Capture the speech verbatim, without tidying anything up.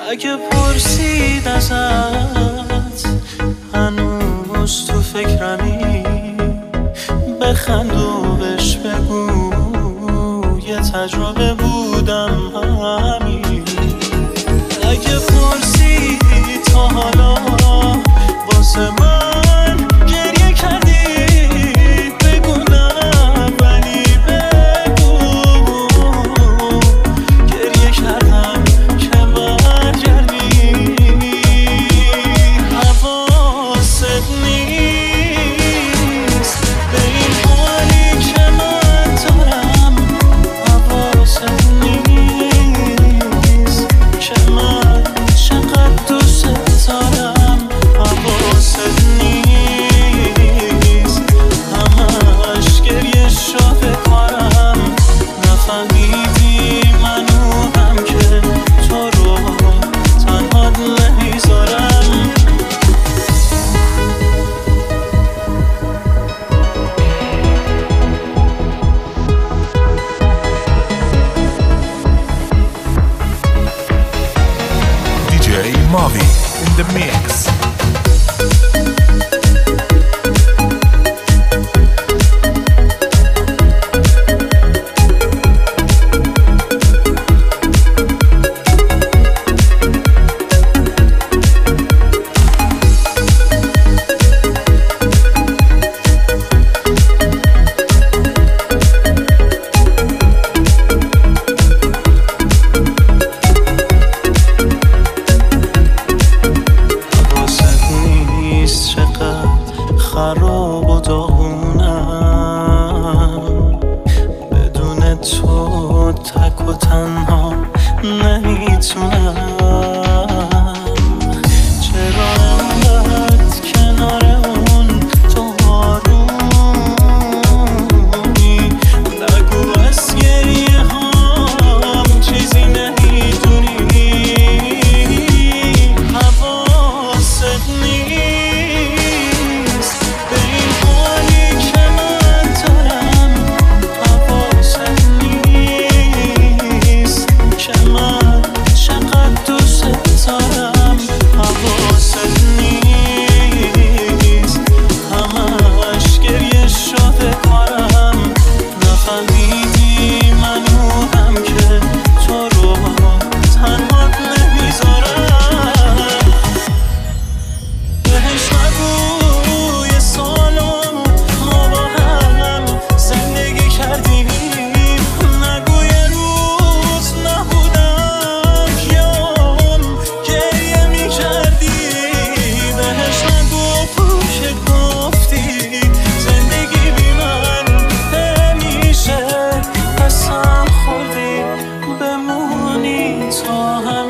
اگه پرسید ازت هنوز تو فکرمی، بخند و بهش بگو یه تجربه بودم همین. اگه پرسید تا حالا واسه من گریه کردی، بگو نه ولی بگو گریه کردم که برگردی. حواست نیست به این حالی که من دارم، حواست نیست که من چقدر دوست دارم، حواست نیست همش گریه شده کارم. نفهمیدی منو هم که تو رو تنها نمیذارم. دی جی Mavi in the mix. خراب و داغونم، بدون تو تک و تنها نمیتونم. چرا انقدر کنار اون تو آرومی، نگو از گریه هم چیزی نمیدونی. حواست نیست به این حالی که من دارم، حواست نیست که من چقدر دوست دارم، حواست نیست همش گریه شده کارم. نفهمیدی منو هم که تو رو تنها نمیذارم. بهش نگو یه سالو ما با هم زندگی کردیم، نگو یه روز نبودم کیام گریه میکردی. بهش نگو که گفتی زندگی بی من همیشه قسم خوردی بمونی تا هم